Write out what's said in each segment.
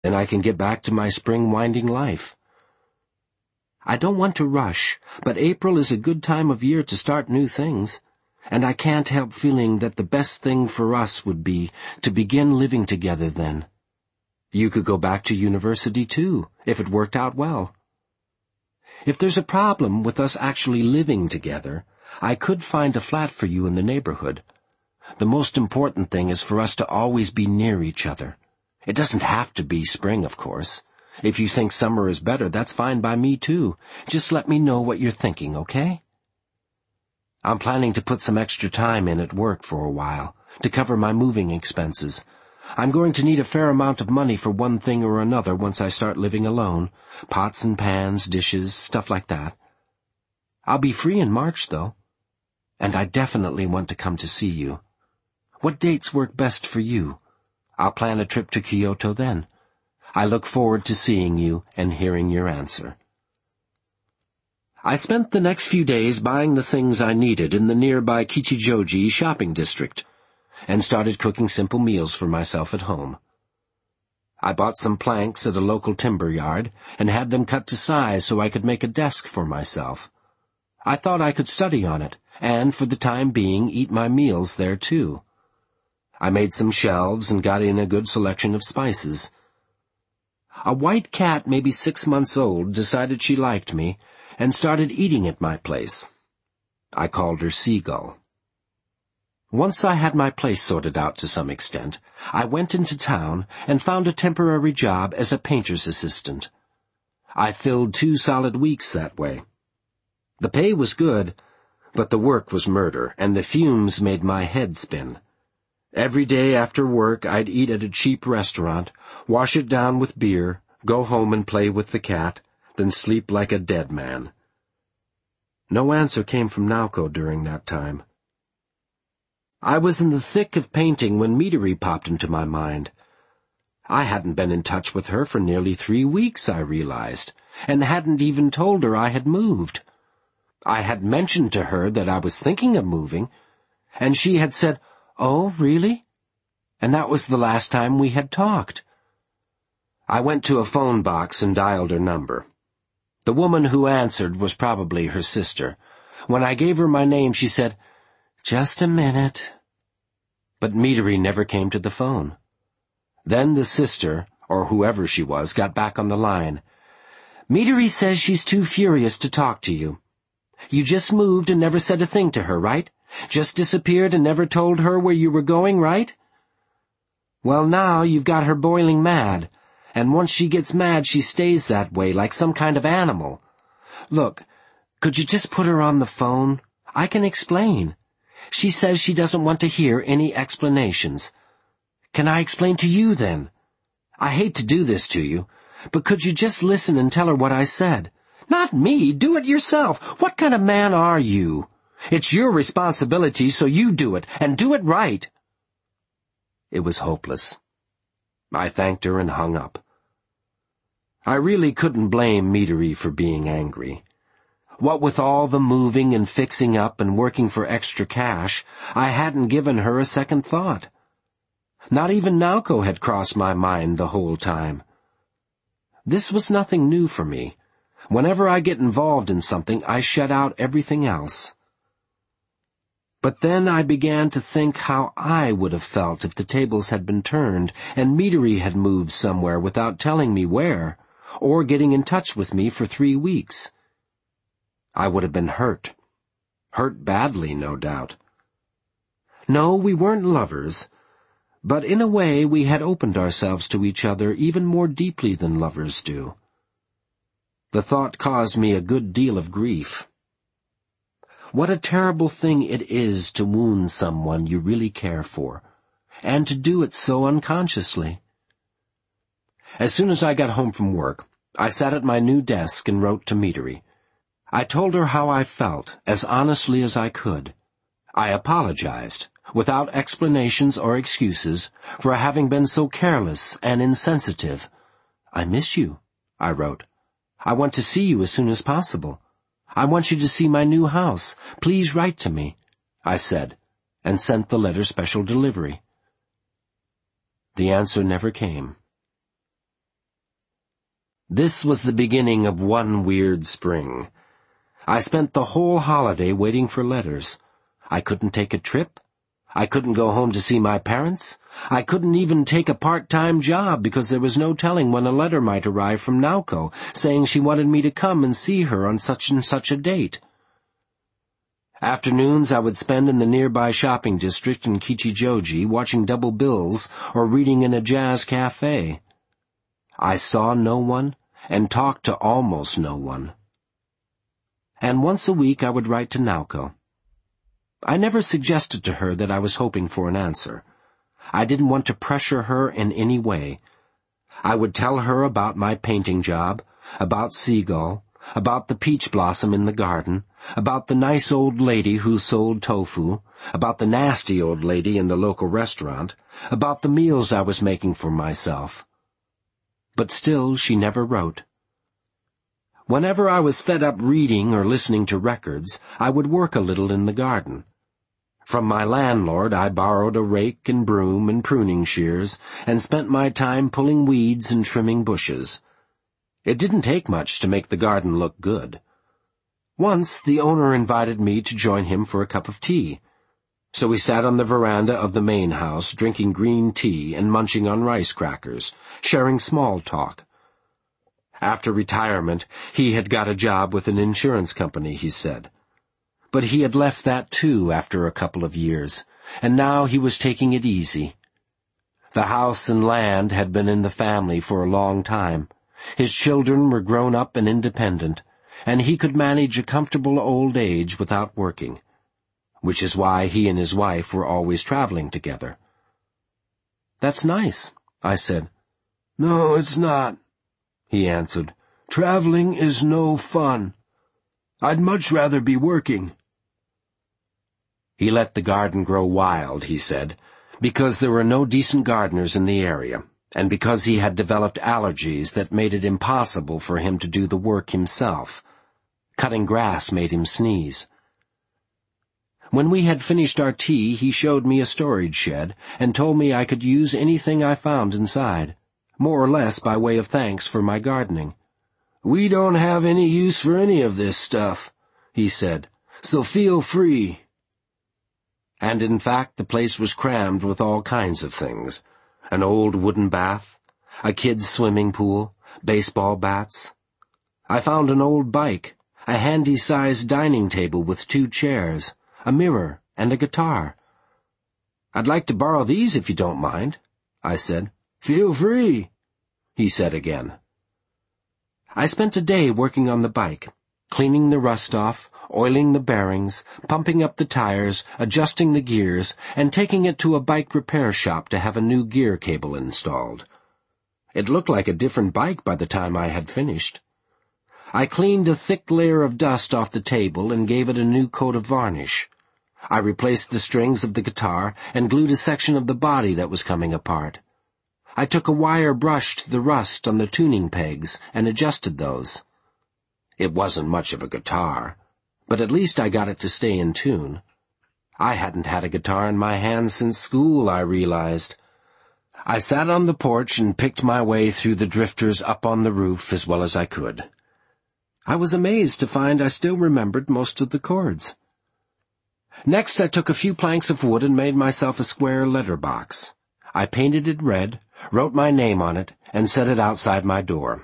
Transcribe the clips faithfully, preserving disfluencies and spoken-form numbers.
Then I can get back to my spring winding life. I don't want to rush, but April is a good time of year to start new things, and I can't help feeling that the best thing for us would be to begin living together then. You could go back to university too, if it worked out well. If there's a problem with us actually living together, I could find a flat for you in the neighborhood. The most important thing is for us to always be near each other. It doesn't have to be spring, of course. If you think summer is better, that's fine by me too. Just let me know what you're thinking, okay? I'm planning to put some extra time in at work for a while, to cover my moving expenses. I'm going to need a fair amount of money for one thing or another once I start living alone. Pots and pans, dishes, stuff like that. I'll be free in March, though. And I definitely want to come to see you. What dates work best for you? I'll plan a trip to Kyoto then. I look forward to seeing you and hearing your answer. I spent the next few days buying the things I needed in the nearby Kichijoji shopping district, and started cooking simple meals for myself at home. I bought some planks at a local timber yard and had them cut to size so I could make a desk for myself. I thought I could study on it, and for the time being eat my meals there too. I made some shelves and got in a good selection of spices. A white cat, maybe six months old, decided she liked me and started eating at my place. I called her Seagull. Once I had my place sorted out to some extent, I went into town and found a temporary job as a painter's assistant. I filled two solid weeks that way. The pay was good, but the work was murder, and the fumes made my head spin. Every day after work I'd eat at a cheap restaurant, wash it down with beer, go home and play with the cat, then sleep like a dead man. No answer came from Naoko during that time. I was in the thick of painting when Midori popped into my mind. I hadn't been in touch with her for nearly three weeks, I realized, and hadn't even told her I had moved. I had mentioned to her that I was thinking of moving, and she had said, "Oh, really?" And that was the last time we had talked. I went to a phone box and dialed her number. The woman who answered was probably her sister. When I gave her my name, she said, "Just a minute." But Midori never came to the phone. Then the sister, or whoever she was, got back on the line. "Midori says she's too furious to talk to you. You just moved and never said a thing to her, right? Just disappeared and never told her where you were going, right? Well, now you've got her boiling mad, and once she gets mad she stays that way, like some kind of animal. Look, could you just put her on the phone? I can explain. She says she doesn't want to hear any explanations. Can I explain to you, then? I hate to do this to you, but could you just listen and tell her what I said? Not me, do it yourself. What kind of man are you? It's your responsibility, so you do it, and do it right." It was hopeless. I thanked her and hung up. I really couldn't blame Midori for being angry. What with all the moving and fixing up and working for extra cash, I hadn't given her a second thought. Not even Naoko had crossed my mind the whole time. This was nothing new for me. Whenever I get involved in something, I shut out everything else. But then I began to think how I would have felt if the tables had been turned and Midori had moved somewhere without telling me where, or getting in touch with me for three weeks. I would have been hurt. Hurt badly, no doubt. No, we weren't lovers, but in a way we had opened ourselves to each other even more deeply than lovers do. The thought caused me a good deal of grief. What a terrible thing it is to wound someone you really care for, and to do it so unconsciously. As soon as I got home from work, I sat at my new desk and wrote to Midori. I told her how I felt, as honestly as I could. I apologized, without explanations or excuses, for having been so careless and insensitive. "I miss you," I wrote. "I want to see you as soon as possible. I want you to see my new house. Please write to me," I said, and sent the letter special delivery. The answer never came. This was the beginning of one weird spring. I spent the whole holiday waiting for letters. I couldn't take a trip. I couldn't go home to see my parents. I couldn't even take a part-time job because there was no telling when a letter might arrive from Naoko saying she wanted me to come and see her on such and such a date. Afternoons I would spend in the nearby shopping district in Kichijoji watching double bills or reading in a jazz cafe. I saw no one and talked to almost no one. And once a week I would write to Naoko. I never suggested to her that I was hoping for an answer. I didn't want to pressure her in any way. I would tell her about my painting job, about Seagull, about the peach blossom in the garden, about the nice old lady who sold tofu, about the nasty old lady in the local restaurant, about the meals I was making for myself. But still she never wrote. Whenever I was fed up reading or listening to records, I would work a little in the garden. From my landlord I borrowed a rake and broom and pruning shears, and spent my time pulling weeds and trimming bushes. It didn't take much to make the garden look good. Once the owner invited me to join him for a cup of tea. So we sat on the veranda of the main house drinking green tea and munching on rice crackers, sharing small talk. After retirement, he had got a job with an insurance company, he said. But he had left that too after a couple of years, and now he was taking it easy. The house and land had been in the family for a long time. His children were grown up and independent, and he could manage a comfortable old age without working, which is why he and his wife were always traveling together. "That's nice," I said. "No, it's not," he answered. "Traveling is no fun. I'd much rather be working." He let the garden grow wild, he said, because there were no decent gardeners in the area, and because he had developed allergies that made it impossible for him to do the work himself. Cutting grass made him sneeze. When we had finished our tea, he showed me a storage shed and told me I could use anything I found inside, more or less by way of thanks for my gardening. "We don't have any use for any of this stuff," he said, "so feel free." And in fact the place was crammed with all kinds of things. An old wooden bath, a kid's swimming pool, baseball bats. I found an old bike, a handy-sized dining table with two chairs, a mirror, and a guitar. "I'd like to borrow these if you don't mind," I said. "Feel free," he said again. I spent a day working on the bike, cleaning the rust off, oiling the bearings, pumping up the tires, adjusting the gears, and taking it to a bike repair shop to have a new gear cable installed. It looked like a different bike by the time I had finished. I cleaned a thick layer of dust off the table and gave it a new coat of varnish. I replaced the strings of the guitar and glued a section of the body that was coming apart. I took a wire brush to the rust on the tuning pegs and adjusted those. It wasn't much of a guitar, but at least I got it to stay in tune. I hadn't had a guitar in my hands since school, I realized. I sat on the porch and picked my way through the drifters up on the roof as well as I could. I was amazed to find I still remembered most of the chords. Next I took a few planks of wood and made myself a square letter box. I painted it red, wrote my name on it, and set it outside my door.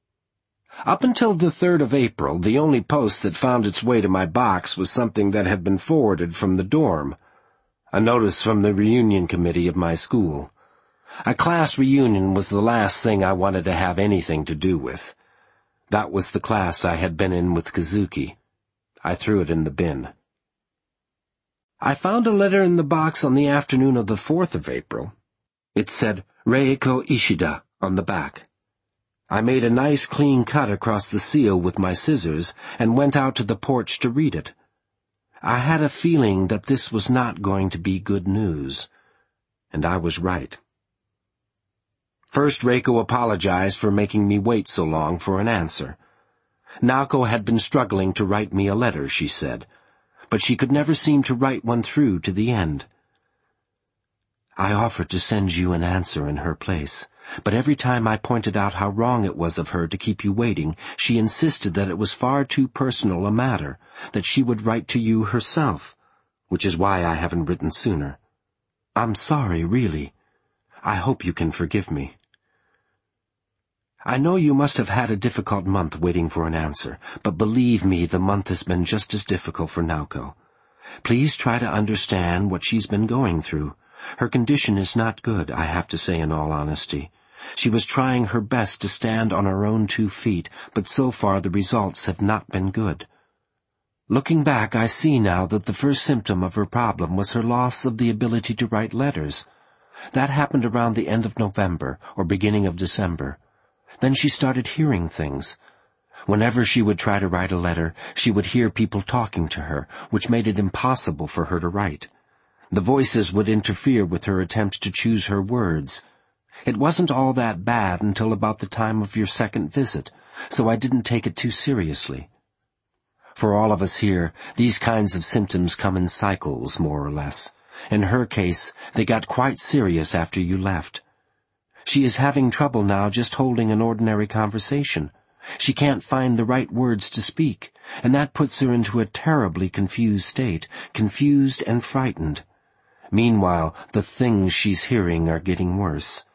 Up until the third of April, the only post that found its way to my box was something that had been forwarded from the dorm, a notice from the reunion committee of my school. A class reunion was the last thing I wanted to have anything to do with. That was the class I had been in with Kazuki. I threw it in the bin. I found a letter in the box on the afternoon of the fourth of April. It said Reiko Ishida on the back. I made a nice clean cut across the seal with my scissors and went out to the porch to read it. I had a feeling that this was not going to be good news, and I was right. First, Reiko apologized for making me wait so long for an answer. Naoko had been struggling to write me a letter, she said, but she could never seem to write one through to the end. I offered to send you an answer in her place, but every time I pointed out how wrong it was of her to keep you waiting, she insisted that it was far too personal a matter, that she would write to you herself, which is why I haven't written sooner. I'm sorry, really. I hope you can forgive me. I know you must have had a difficult month waiting for an answer, but believe me, the month has been just as difficult for Naoko. Please try to understand what she's been going through. Her condition is not good, I have to say in all honesty. She was trying her best to stand on her own two feet, but so far the results have not been good. Looking back, I see now that the first symptom of her problem was her loss of the ability to write letters. That happened around the end of November or beginning of December. Then she started hearing things. Whenever she would try to write a letter, she would hear people talking to her, which made it impossible for her to write. The voices would interfere with her attempts to choose her words. It wasn't all that bad until about the time of your second visit, so I didn't take it too seriously. For all of us here, these kinds of symptoms come in cycles, more or less. In her case, they got quite serious after you left. She is having trouble now just holding an ordinary conversation. She can't find the right words to speak, and that puts her into a terribly confused state, confused and frightened. Meanwhile, the things she's hearing are getting worse.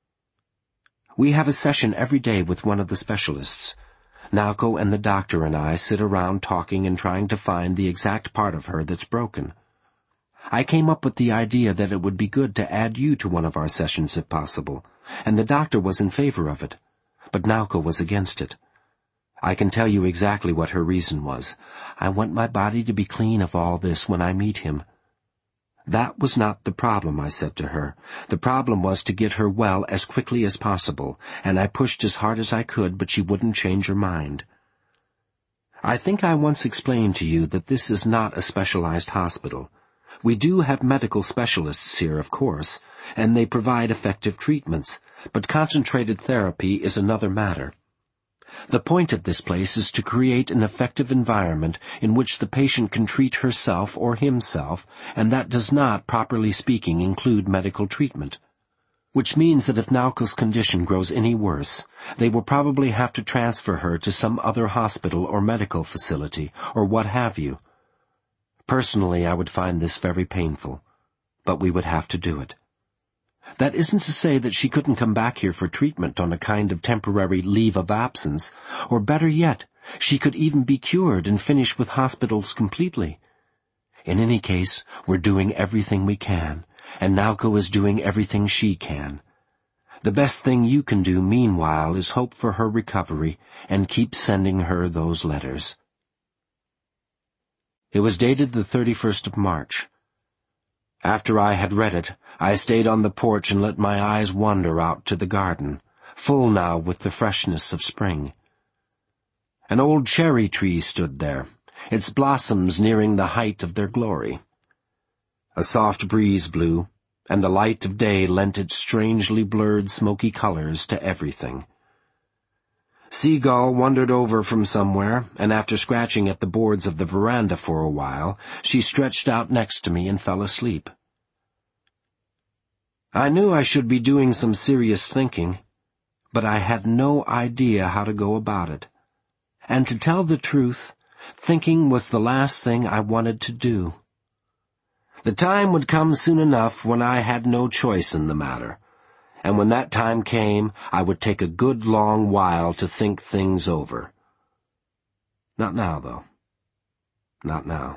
We have a session every day with one of the specialists. Naoko and the doctor and I sit around talking and trying to find the exact part of her that's broken. I came up with the idea that it would be good to add you to one of our sessions if possible, and the doctor was in favor of it, but Naoko was against it. I can tell you exactly what her reason was. I want my body to be clean of all this when I meet him. That was not the problem, I said to her. The problem was to get her well as quickly as possible, and I pushed as hard as I could, but she wouldn't change her mind. I think I once explained to you that this is not a specialized hospital. We do have medical specialists here, of course, and they provide effective treatments, but concentrated therapy is another matter. The point of this place is to create an effective environment in which the patient can treat herself or himself, and that does not, properly speaking, include medical treatment. Which means that if Naoko's condition grows any worse, they will probably have to transfer her to some other hospital or medical facility, or what have you. Personally, I would find this very painful, but we would have to do it. That isn't to say that she couldn't come back here for treatment on a kind of temporary leave of absence, or better yet, she could even be cured and finish with hospitals completely. In any case, we're doing everything we can, and Naoko is doing everything she can. The best thing you can do, meanwhile, is hope for her recovery and keep sending her those letters. It was dated the thirty-first of March. After I had read it, I stayed on the porch and let my eyes wander out to the garden, full now with the freshness of spring. An old cherry tree stood there, its blossoms nearing the height of their glory. A soft breeze blew, and the light of day lent its strangely blurred smoky colors to everything. Seagull wandered over from somewhere, and after scratching at the boards of the veranda for a while, she stretched out next to me and fell asleep. I knew I should be doing some serious thinking, but I had no idea how to go about it. And to tell the truth, thinking was the last thing I wanted to do. The time would come soon enough when I had no choice in the matter. And when that time came, I would take a good long while to think things over. Not now, though. Not now.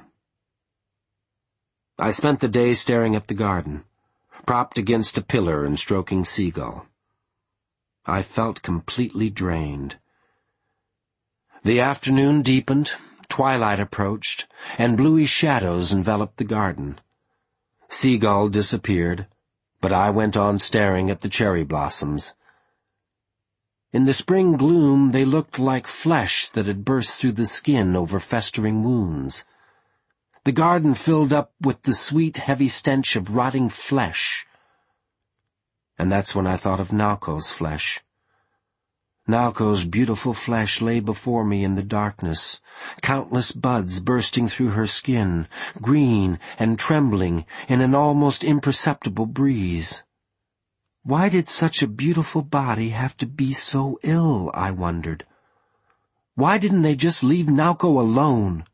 I spent the day staring at the garden, propped against a pillar and stroking Seagull. I felt completely drained. The afternoon deepened, twilight approached, and bluey shadows enveloped the garden. Seagull disappeared, but I went on staring at the cherry blossoms. In the spring gloom they looked like flesh that had burst through the skin over festering wounds. The garden filled up with the sweet, heavy stench of rotting flesh. And that's when I thought of Naoko's flesh. Naoko's beautiful flesh lay before me in the darkness, countless buds bursting through her skin, green and trembling in an almost imperceptible breeze. Why did such a beautiful body have to be so ill, I wondered. Why didn't they just leave Naoko alone?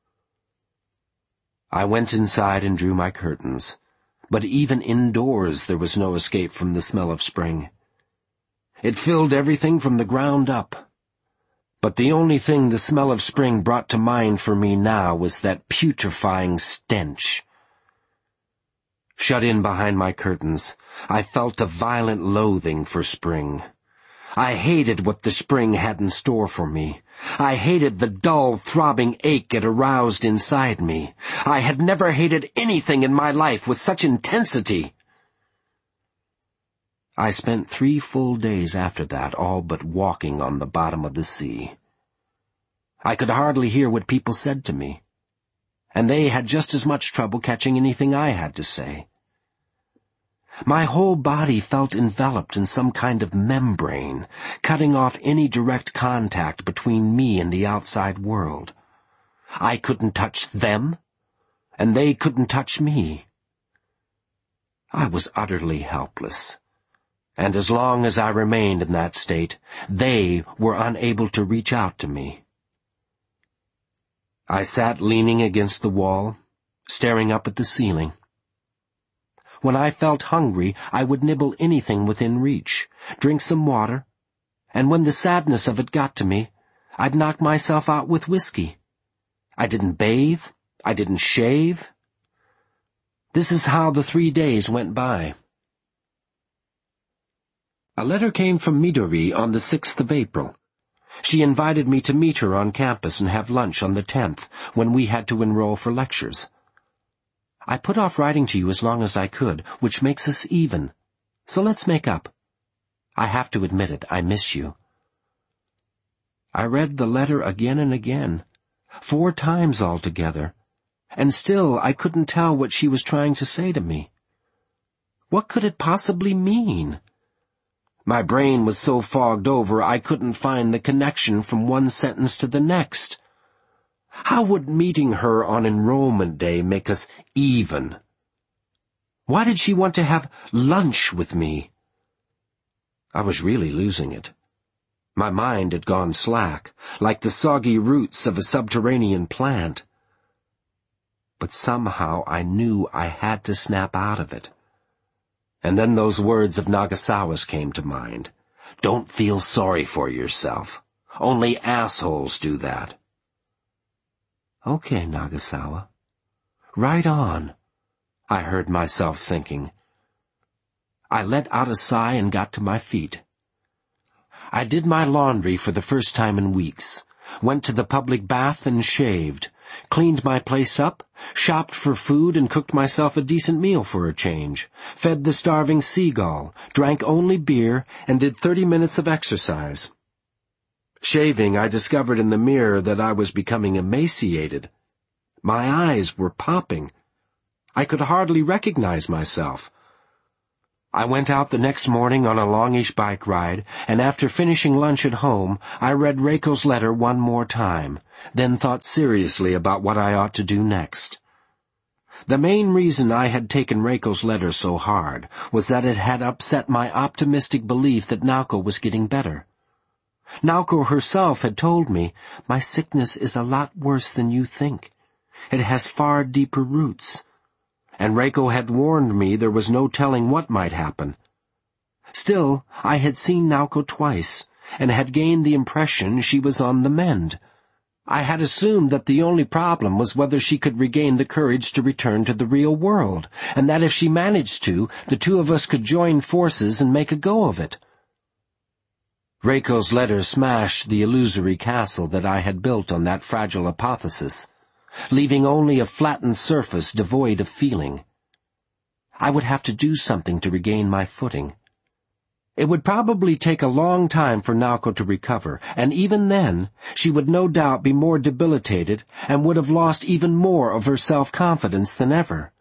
I went inside and drew my curtains, but even indoors there was no escape from the smell of spring. It filled everything from the ground up. But the only thing the smell of spring brought to mind for me now was that putrefying stench. Shut in behind my curtains, I felt a violent loathing for spring. I hated what the spring had in store for me. I hated the dull, throbbing ache it aroused inside me. I had never hated anything in my life with such intensity. I spent three full days after that all but walking on the bottom of the sea. I could hardly hear what people said to me, and they had just as much trouble catching anything I had to say. My whole body felt enveloped in some kind of membrane, cutting off any direct contact between me and the outside world. I couldn't touch them, and they couldn't touch me. I was utterly helpless. And as long as I remained in that state, they were unable to reach out to me. I sat leaning against the wall, staring up at the ceiling. When I felt hungry, I would nibble anything within reach, drink some water, and when the sadness of it got to me, I'd knock myself out with whiskey. I didn't bathe, I didn't shave. This is how the three days went by. A letter came from Midori on the sixth of April. She invited me to meet her on campus and have lunch on the tenth, when we had to enroll for lectures. I put off writing to you as long as I could, which makes us even. So let's make up. I have to admit it, I miss you. I read the letter again and again, four times altogether, and still I couldn't tell what she was trying to say to me. What could it possibly mean? My brain was so fogged over I couldn't find the connection from one sentence to the next. How would meeting her on enrollment day make us even? Why did she want to have lunch with me? I was really losing it. My mind had gone slack, like the soggy roots of a subterranean plant. But somehow I knew I had to snap out of it. And then those words of Nagasawa's came to mind. Don't feel sorry for yourself. Only assholes do that. Okay, Nagasawa. Right on, I heard myself thinking. I let out a sigh and got to my feet. I did my laundry for the first time in weeks, went to the public bath and shaved, cleaned my place up, shopped for food and cooked myself a decent meal for a change, fed the starving seagull, drank only beer, and did thirty minutes of exercise. Shaving, I discovered in the mirror that I was becoming emaciated. My eyes were popping. I could hardly recognize myself. I went out the next morning on a longish bike ride, and after finishing lunch at home, I read Reiko's letter one more time, then thought seriously about what I ought to do next. The main reason I had taken Reiko's letter so hard was that it had upset my optimistic belief that Naoko was getting better. Naoko herself had told me, my sickness is a lot worse than you think. It has far deeper roots. And Reiko had warned me there was no telling what might happen. Still, I had seen Naoko twice, and had gained the impression she was on the mend. I had assumed that the only problem was whether she could regain the courage to return to the real world, and that if she managed to, the two of us could join forces and make a go of it. Reiko's letter smashed the illusory castle that I had built on that fragile hypothesis, leaving only a flattened surface devoid of feeling. I would have to do something to regain my footing. It would probably take a long time for Naoko to recover, and even then, she would no doubt be more debilitated and would have lost even more of her self-confidence than ever.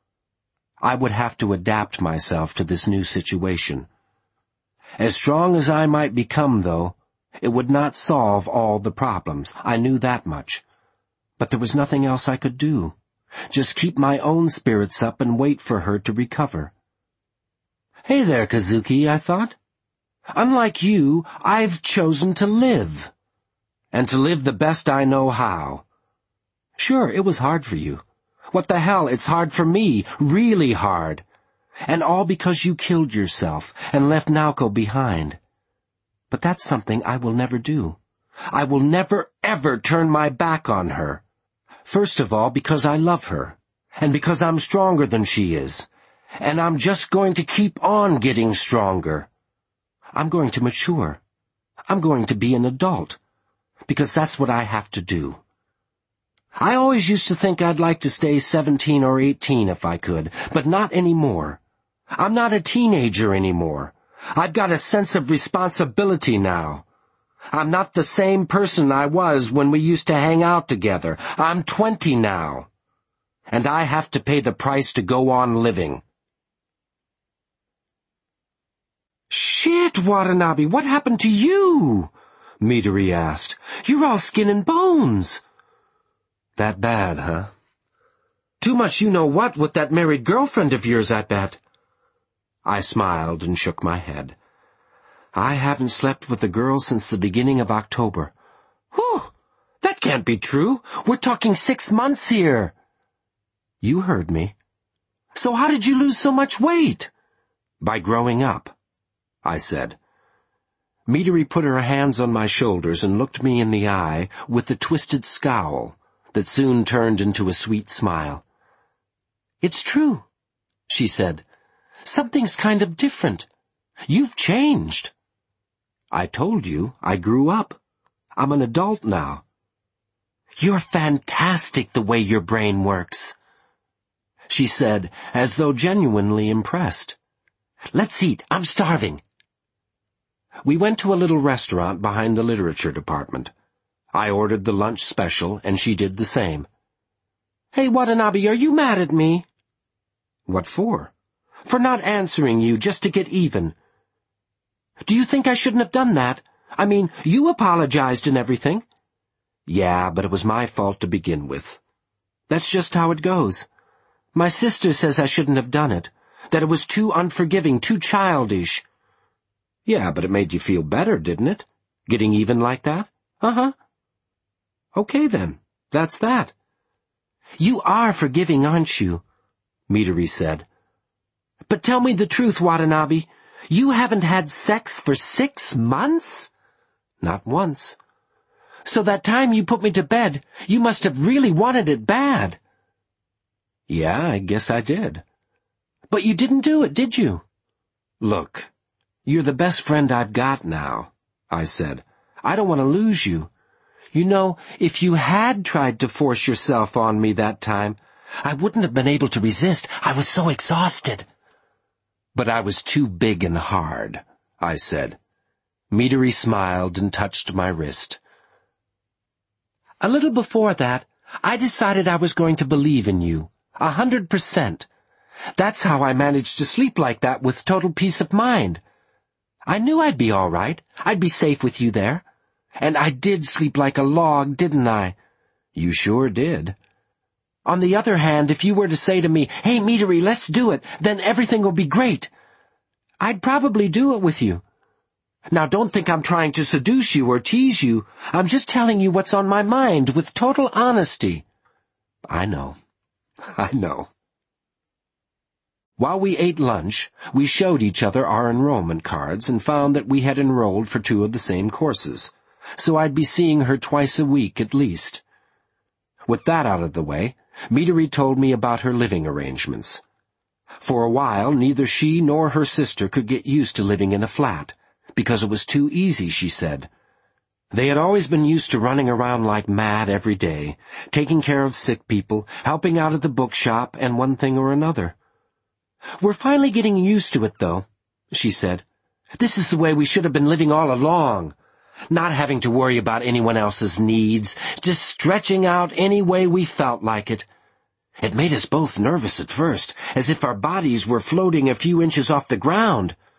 I would have to adapt myself to this new situation. As strong as I might become, though, It would not solve all the problems. I knew that much. But there was nothing else I could do. Just keep my own spirits up and wait for her to recover. Hey there, Kazuki, I thought. Unlike you, I've chosen to live. And to live the best I know how. Sure, it was hard for you. What the hell, it's hard for me, really hard. And all because you killed yourself and left Naoko behind. But that's something I will never do. I will never, ever turn my back on her. First of all, because I love her, and because I'm stronger than she is. And I'm just going to keep on getting stronger. I'm going to mature. I'm going to be an adult. Because that's what I have to do. I always used to think I'd like to stay seventeen or eighteen if I could, but not anymore. I'm not a teenager anymore. I've got a sense of responsibility now. I'm not the same person I was when we used to hang out together. I'm twenty now. And I have to pay the price to go on living. Shit, Watanabe, what happened to you? Midori asked. You're all skin and bones. That bad, huh? Too much you-know-what with that married girlfriend of yours, I bet. I smiled and shook my head. I haven't slept with a girl since the beginning of October. Whew! That can't be true. We're talking six months here. You heard me. So how did you lose so much weight? By growing up, I said. Midori put her hands on my shoulders and looked me in the eye with a twisted scowl that soon turned into a sweet smile. It's true, she said. Something's kind of different. You've changed. I told you I grew up. I'm an adult now. You're fantastic the way your brain works, she said, as though genuinely impressed. Let's eat. I'm starving. We went to a little restaurant behind the literature department. I ordered the lunch special, and she did the same. Hey, Watanabe, are you mad at me? What for? For not answering you, just to get even. Do you think I shouldn't have done that? I mean, you apologized and everything. Yeah, but it was my fault to begin with. That's just how it goes. My sister says I shouldn't have done it, that it was too unforgiving, too childish. Yeah, but it made you feel better, didn't it? Getting even like that? Uh-huh. Okay, then. That's that. You are forgiving, aren't you? Midori said. But tell me the truth, Watanabe. You haven't had sex for six months? Not once. So that time you put me to bed, you must have really wanted it bad. Yeah, I guess I did. But you didn't do it, did you? Look, you're the best friend I've got now, I said. I don't want to lose you. You know, if you had tried to force yourself on me that time, I wouldn't have been able to resist. I was so exhausted. But I was too big and hard, I said. Midori smiled and touched my wrist. A little before that, I decided I was going to believe in you, a hundred percent. That's how I managed to sleep like that with total peace of mind. I knew I'd be all right. I'd be safe with you there. And I did sleep like a log, didn't I? You sure did. On the other hand, if you were to say to me, hey, Midori, let's do it, then everything will be great. I'd probably do it with you. Now, don't think I'm trying to seduce you or tease you. I'm just telling you what's on my mind with total honesty. I know. I know. While we ate lunch, we showed each other our enrollment cards and found that we had enrolled for two of the same courses, so I'd be seeing her twice a week at least. With that out of the way, Midori told me about her living arrangements. For a while, neither she nor her sister could get used to living in a flat, because it was too easy, she said. They had always been used to running around like mad every day, taking care of sick people, helping out at the bookshop, and one thing or another. We're finally getting used to it, though, she said. This is the way we should have been living all along. Not having to worry about anyone else's needs, just stretching out any way we felt like it. It made us both nervous at first, as if our bodies were floating a few inches off the ground.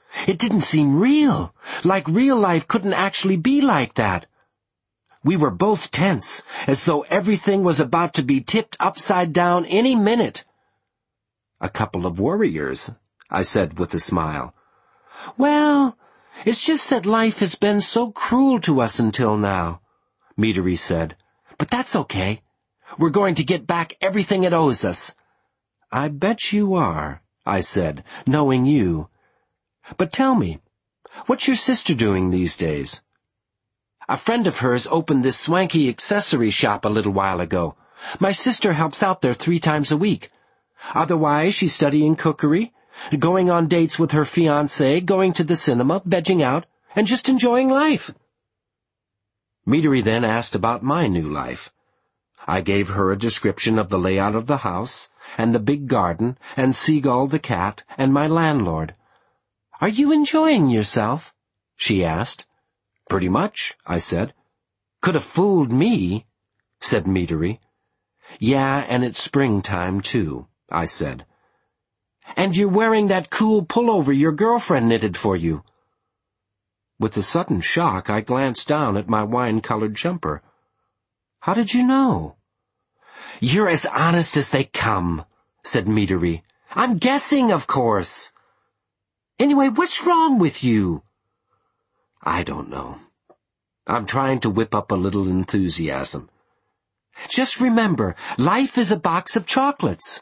It didn't seem real, like real life couldn't actually be like that. We were both tense, as though everything was about to be tipped upside down any minute. A couple of worriers, I said with a smile. Well, it's just that life has been so cruel to us until now, Midori said. But that's okay. We're going to get back everything it owes us. I bet you are, I said, knowing you. But tell me, what's your sister doing these days? A friend of hers opened this swanky accessory shop a little while ago. My sister helps out there three times a week. Otherwise, she's studying cookery, going on dates with her fiancé, going to the cinema, vegging out, and just enjoying life. Midori then asked about my new life. I gave her a description of the layout of the house, and the big garden, and Seagull the cat, and my landlord. Are you enjoying yourself? She asked. Pretty much, I said. Could have fooled me, said Midori. Yeah, and it's springtime, too, I said. And you're wearing that cool pullover your girlfriend knitted for you. With a sudden shock, I glanced down at my wine-colored jumper. How did you know? You're as honest as they come, said Midori. I'm guessing, of course. Anyway, what's wrong with you? I don't know. I'm trying to whip up a little enthusiasm. Just remember, life is a box of chocolates.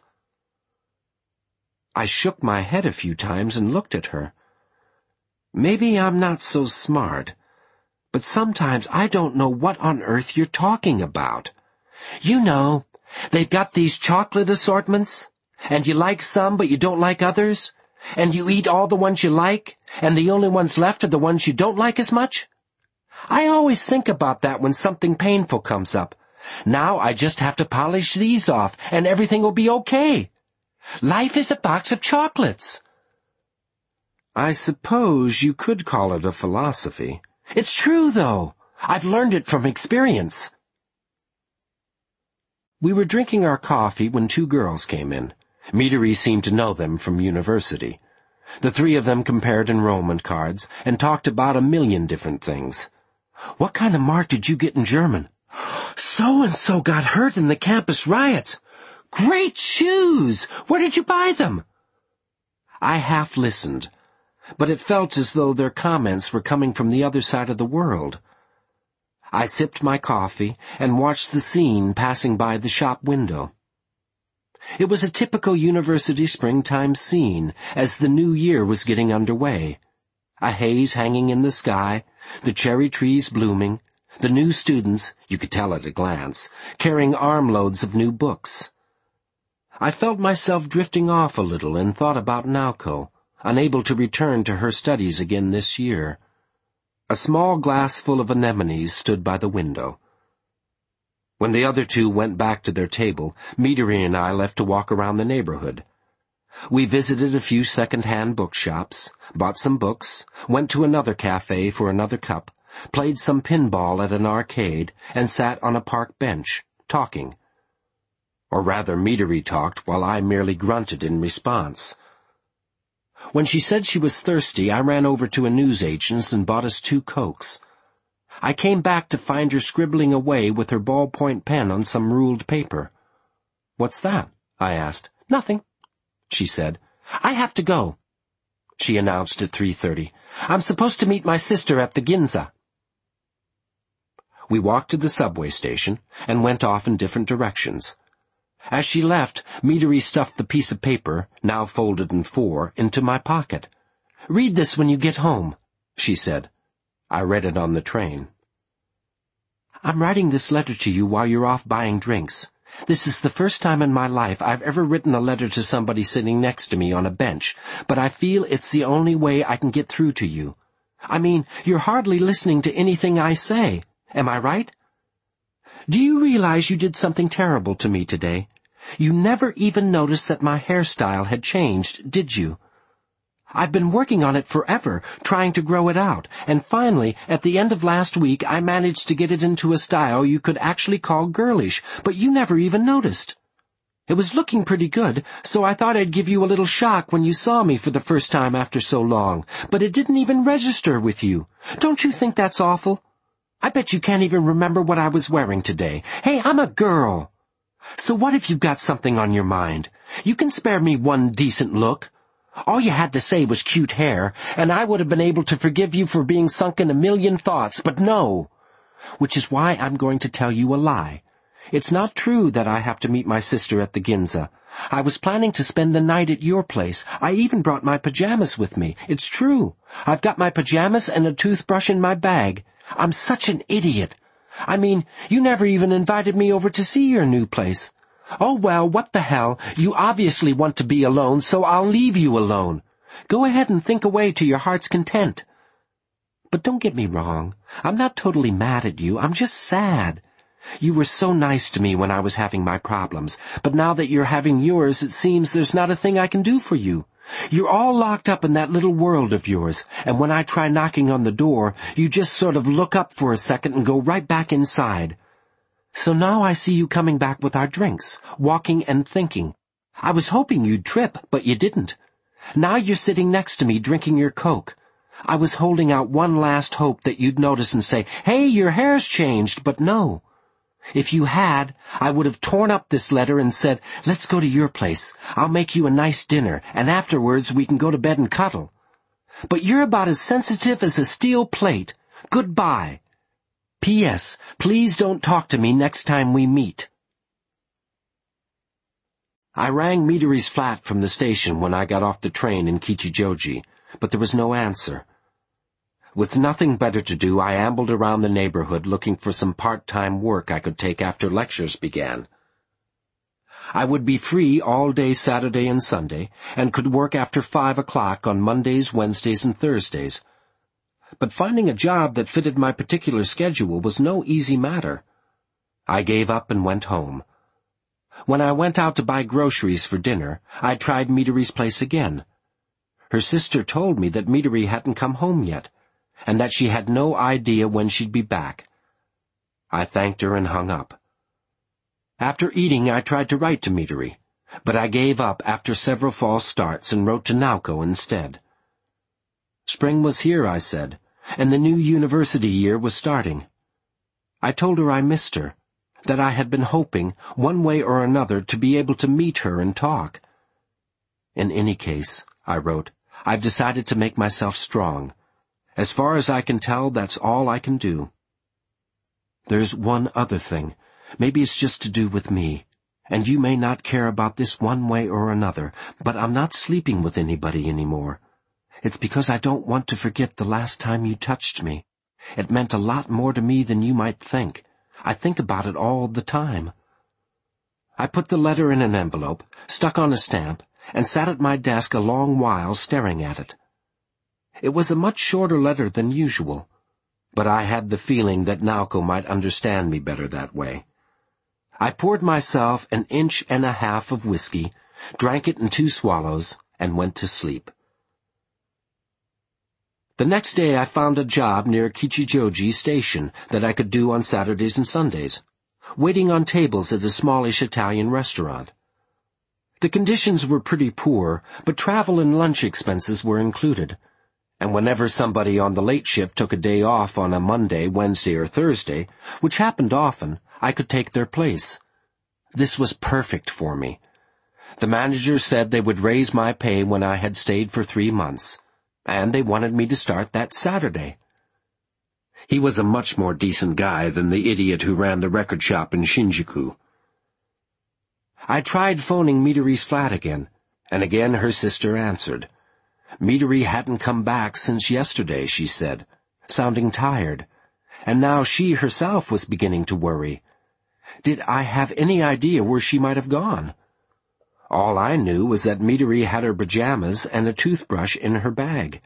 I shook my head a few times and looked at her. Maybe I'm not so smart, but sometimes I don't know what on earth you're talking about. You know, they've got these chocolate assortments, and you like some but you don't like others, and you eat all the ones you like, and the only ones left are the ones you don't like as much. I always think about that when something painful comes up. Now I just have to polish these off, and everything will be okay. Life is a box of chocolates. I suppose you could call it a philosophy. It's true, though. I've learned it from experience. We were drinking our coffee when two girls came in. Midori seemed to know them from university. The three of them compared enrollment cards and talked about a million different things. What kind of mark did you get in German? So-and-so got hurt in the campus riots. Great shoes! Where did you buy them? I half listened, but it felt as though their comments were coming from the other side of the world. I sipped my coffee and watched the scene passing by the shop window. It was a typical university springtime scene as the new year was getting underway. A haze hanging in the sky, the cherry trees blooming, the new students, you could tell at a glance, carrying armloads of new books. I felt myself drifting off a little and thought about Naoko, unable to return to her studies again this year. A small glass full of anemones stood by the window. When the other two went back to their table, Midori and I left to walk around the neighborhood. We visited a few second-hand bookshops, bought some books, went to another cafe for another cup, played some pinball at an arcade, and sat on a park bench, talking. Or rather, Midori talked while I merely grunted in response. When she said she was thirsty, I ran over to a newsagent's and bought us two Cokes. I came back to find her scribbling away with her ballpoint pen on some ruled paper. "What's that?" I asked. "Nothing," she said. "I have to go," she announced at three thirty. "I'm supposed to meet my sister at the Ginza." We walked to the subway station and went off in different directions. As she left, Midori stuffed the piece of paper, now folded in four, into my pocket. "Read this when you get home," she said. I read it on the train. "I'm writing this letter to you while you're off buying drinks. This is the first time in my life I've ever written a letter to somebody sitting next to me on a bench, but I feel it's the only way I can get through to you. I mean, you're hardly listening to anything I say. Am I right? Do you realize you did something terrible to me today? You never even noticed that my hairstyle had changed, did you? I've been working on it forever, trying to grow it out, and finally, at the end of last week, I managed to get it into a style you could actually call girlish, but you never even noticed." It was looking pretty good, so I thought I'd give you a little shock when you saw me for the first time after so long, but it didn't even register with you. Don't you think that's awful? I bet you can't even remember what I was wearing today. Hey, I'm a girl. So what if you've got something on your mind? You can spare me one decent look. All you had to say was cute hair, and I would have been able to forgive you for being sunk in a million thoughts, but no. Which is why I'm going to tell you a lie. It's not true that I have to meet my sister at the Ginza. I was planning to spend the night at your place. I even brought my pajamas with me. It's true. I've got my pajamas and a toothbrush in my bag. I'm such an idiot. I mean, you never even invited me over to see your new place. Oh well, what the hell. You obviously want to be alone, so I'll leave you alone. Go ahead and think away to your heart's content. But don't get me wrong. I'm not totally mad at you. I'm just sad. You were so nice to me when I was having my problems, but now that you're having yours, it seems there's not a thing I can do for you. You're all locked up in that little world of yours, and when I try knocking on the door, you just sort of look up for a second and go right back inside. So now I see you coming back with our drinks, walking and thinking. I was hoping you'd trip, but you didn't. Now you're sitting next to me drinking your Coke. I was holding out one last hope that you'd notice and say, "Hey, your hair's changed," but no. If you had, I would have torn up this letter and said, "Let's go to your place. I'll make you a nice dinner, and afterwards we can go to bed and cuddle." But you're about as sensitive as a steel plate. Goodbye. P S. Please don't talk to me next time we meet. I rang Midori's flat from the station when I got off the train in Kichijoji, but there was no answer. With nothing better to do, I ambled around the neighborhood looking for some part-time work I could take after lectures began. I would be free all day Saturday and Sunday, and could work after five o'clock on Mondays, Wednesdays, and Thursdays. But finding a job that fitted my particular schedule was no easy matter. I gave up and went home. When I went out to buy groceries for dinner, I tried Midori's place again. Her sister told me that Midori hadn't come home yet, and that she had no idea when she'd be back. I thanked her and hung up. After eating, I tried to write to Midori, but I gave up after several false starts and wrote to Naoko instead. Spring was here, I said, and the new university year was starting. I told her I missed her, that I had been hoping, one way or another, to be able to meet her and talk. In any case, I wrote, I've decided to make myself strong. As far as I can tell, that's all I can do. There's one other thing. Maybe it's just to do with me, and you may not care about this one way or another, but I'm not sleeping with anybody anymore. It's because I don't want to forget the last time you touched me. It meant a lot more to me than you might think. I think about it all the time. I put the letter in an envelope, stuck on a stamp, and sat at my desk a long while staring at it. It was a much shorter letter than usual, but I had the feeling that Naoko might understand me better that way. I poured myself an inch and a half of whiskey, drank it in two swallows, and went to sleep. The next day I found a job near Kichijoji Station that I could do on Saturdays and Sundays, waiting on tables at a smallish Italian restaurant. The conditions were pretty poor, but travel and lunch expenses were included, and whenever somebody on the late shift took a day off on a Monday, Wednesday, or Thursday, which happened often, I could take their place. This was perfect for me. The manager said they would raise my pay when I had stayed for three months, and they wanted me to start that Saturday. He was a much more decent guy than the idiot who ran the record shop in Shinjuku. I tried phoning Midori's flat again, and again her sister answered. Midori hadn't come back since yesterday, she said, sounding tired, and now she herself was beginning to worry. Did I have any idea where she might have gone? All I knew was that Midori had her pajamas and a toothbrush in her bag.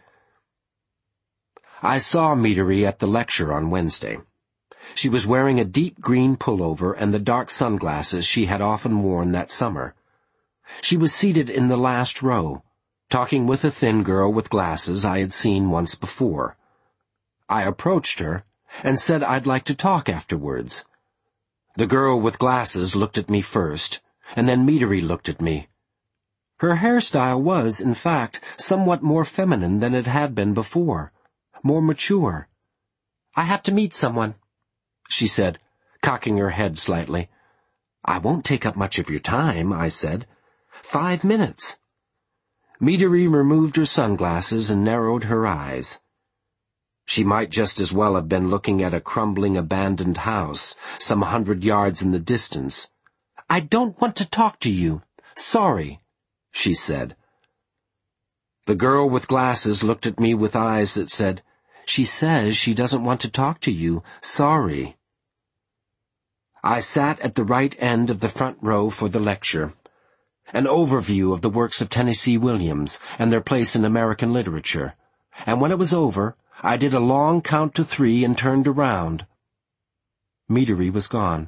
I saw Midori at the lecture on Wednesday. She was wearing a deep green pullover and the dark sunglasses she had often worn that summer. She was seated in the last row, talking with a thin girl with glasses I had seen once before. I approached her and said I'd like to talk afterwards. The girl with glasses looked at me first, and then Midori looked at me. Her hairstyle was, in fact, somewhat more feminine than it had been before, more mature. "I have to meet someone," she said, cocking her head slightly. "I won't take up much of your time," I said. "Five minutes." Midori removed her sunglasses and narrowed her eyes. She might just as well have been looking at a crumbling abandoned house some hundred yards in the distance. "I don't want to talk to you. Sorry," she said. The girl with glasses looked at me with eyes that said, "She says she doesn't want to talk to you. Sorry." I sat at the right end of the front row for the lecture, an overview of the works of Tennessee Williams and their place in American literature, and when it was over, I did a long count to three and turned around. Midori was gone.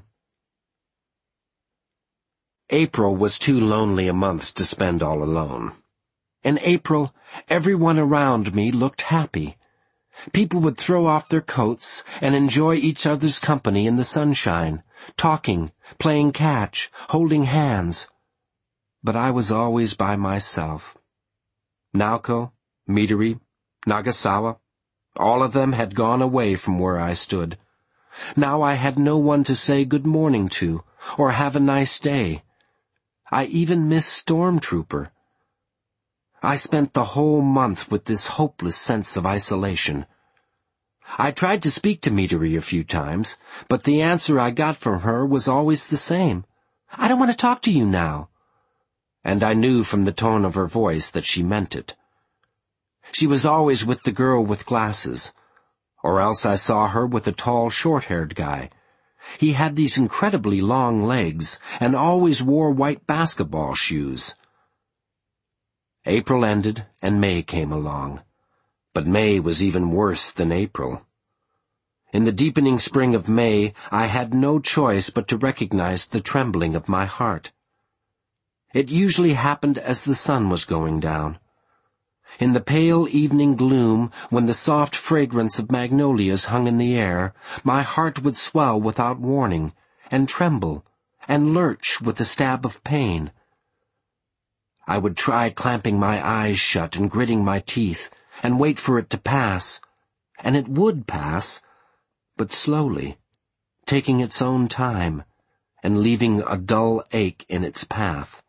April was too lonely a month to spend all alone. In April, everyone around me looked happy. People would throw off their coats and enjoy each other's company in the sunshine, talking, playing catch, holding hands. But I was always by myself. Naoko, Midori, Nagasawa, all of them had gone away from where I stood. Now I had no one to say good morning to, or have a nice day. I even missed Stormtrooper. I spent the whole month with this hopeless sense of isolation. I tried to speak to Midori a few times, but the answer I got from her was always the same. "I don't want to talk to you now." And I knew from the tone of her voice that she meant it. She was always with the girl with glasses, or else I saw her with a tall, short-haired guy. He had these incredibly long legs and always wore white basketball shoes. April ended and May came along, but May was even worse than April. In the deepening spring of May, I had no choice but to recognize the trembling of my heart. It usually happened as the sun was going down. In the pale evening gloom, when the soft fragrance of magnolias hung in the air, my heart would swell without warning, and tremble, and lurch with a stab of pain. I would try clamping my eyes shut and gritting my teeth, and wait for it to pass, and it would pass, but slowly, taking its own time, and leaving a dull ache in its path.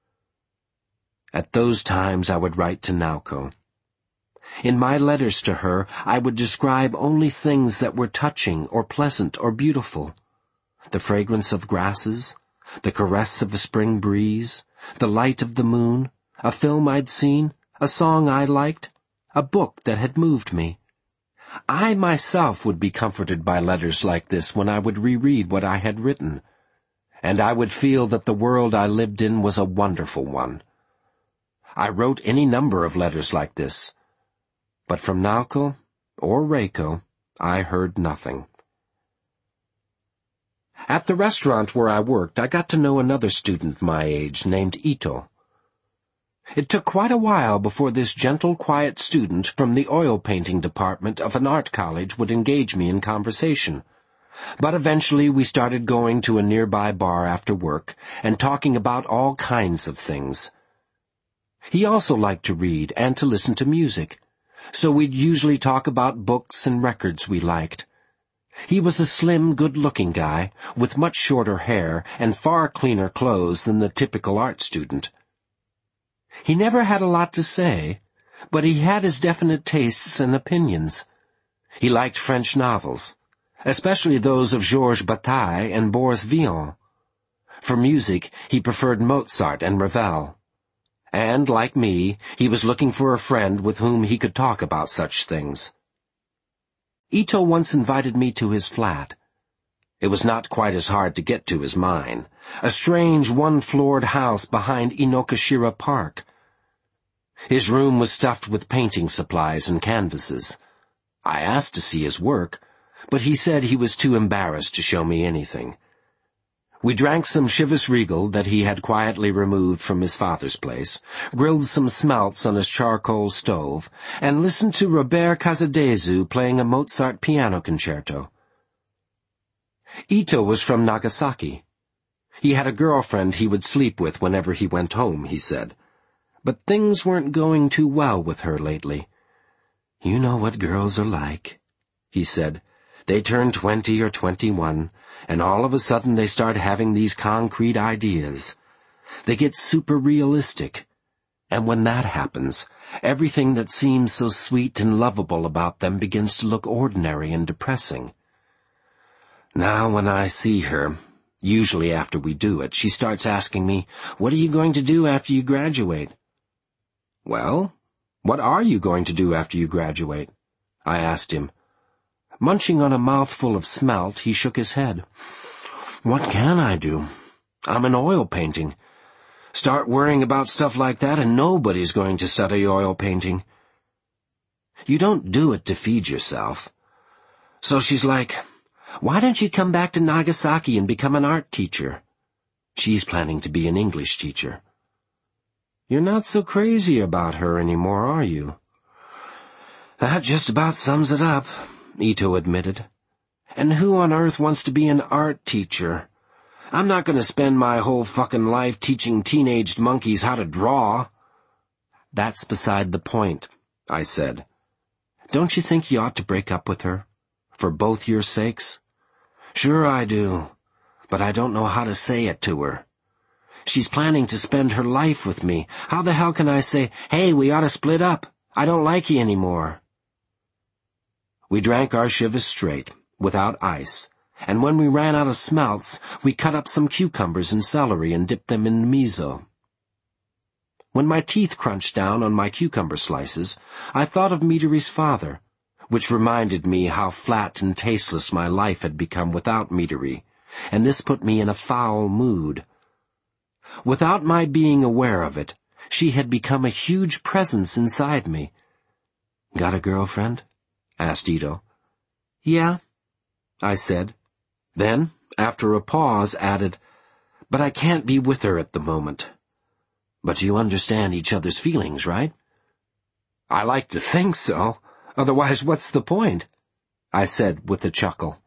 At those times I would write to Naoko. In my letters to her, I would describe only things that were touching or pleasant or beautiful. The fragrance of grasses, the caress of a spring breeze, the light of the moon, a film I'd seen, a song I liked, a book that had moved me. I myself would be comforted by letters like this when I would reread what I had written, and I would feel that the world I lived in was a wonderful one. I wrote any number of letters like this, but from Naoko or Reiko I heard nothing. At the restaurant where I worked, I got to know another student my age named Ito. It took quite a while before this gentle, quiet student from the oil painting department of an art college would engage me in conversation, but eventually we started going to a nearby bar after work and talking about all kinds of things. He also liked to read and to listen to music, so we'd usually talk about books and records we liked. He was a slim, good-looking guy, with much shorter hair and far cleaner clothes than the typical art student. He never had a lot to say, but he had his definite tastes and opinions. He liked French novels, especially those of Georges Bataille and Boris Vian. For music, he preferred Mozart and Ravel. And, like me, he was looking for a friend with whom he could talk about such things. Ito once invited me to his flat. It was not quite as hard to get to as mine, a strange one-floored house behind Inokashira Park. His room was stuffed with painting supplies and canvases. I asked to see his work, but he said he was too embarrassed to show me anything. We drank some Chivas Regal that he had quietly removed from his father's place, grilled some smelts on his charcoal stove, and listened to Robert Casadesu playing a Mozart piano concerto. Ito was from Nagasaki. He had a girlfriend he would sleep with whenever he went home, he said. But things weren't going too well with her lately. You know what girls are like, he said. They turn twenty or twenty-one, and all of a sudden they start having these concrete ideas. They get super realistic. And when that happens, everything that seems so sweet and lovable about them begins to look ordinary and depressing. Now when I see her, usually after we do it, she starts asking me, "What are you going to do after you graduate?" "Well, what are you going to do after you graduate?" I asked him. Munching on a mouthful of smelt, he shook his head. "What can I do? I'm in oil painting. Start worrying about stuff like that and nobody's going to study oil painting. You don't do it to feed yourself." So she's like, "Why don't you come back to Nagasaki and become an art teacher?" She's planning to be an English teacher. You're not so crazy about her anymore, are you? That just about sums it up, Ito admitted. And who on earth wants to be an art teacher? I'm not going to spend my whole fucking life teaching teenaged monkeys how to draw. That's beside the point, I said. Don't you think you ought to break up with her? For both your sakes? Sure I do, but I don't know how to say it to her. She's planning to spend her life with me. How the hell can I say, "Hey, we ought to split up. I don't like you anymore"? We drank our Chivas straight, without ice, and when we ran out of smelts, we cut up some cucumbers and celery and dipped them in miso. When my teeth crunched down on my cucumber slices, I thought of Midori's father, which reminded me how flat and tasteless my life had become without Midori, and this put me in a foul mood. Without my being aware of it, she had become a huge presence inside me. "Got a girlfriend?" asked Ito. "Yeah," I said. Then, after a pause, added, "But I can't be with her at the moment." "But you understand each other's feelings, right?" "I like to think so. Otherwise, what's the point?" I said with a chuckle.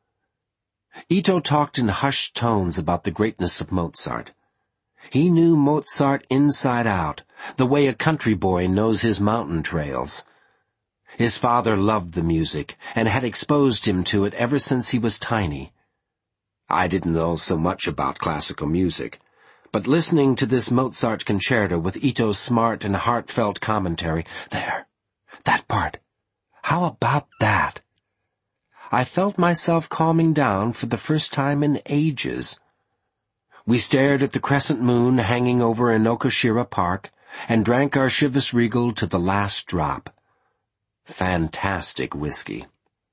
Ito talked in hushed tones about the greatness of Mozart. He knew Mozart inside out, the way a country boy knows his mountain trails. His father loved the music and had exposed him to it ever since he was tiny. I didn't know so much about classical music, but listening to this Mozart concerto with Ito's smart and heartfelt commentary, "There, that part, how about that?" I felt myself calming down for the first time in ages. We stared at the crescent moon hanging over Inokoshira Park and drank our Chivas Regal to the last drop. Fantastic whiskey.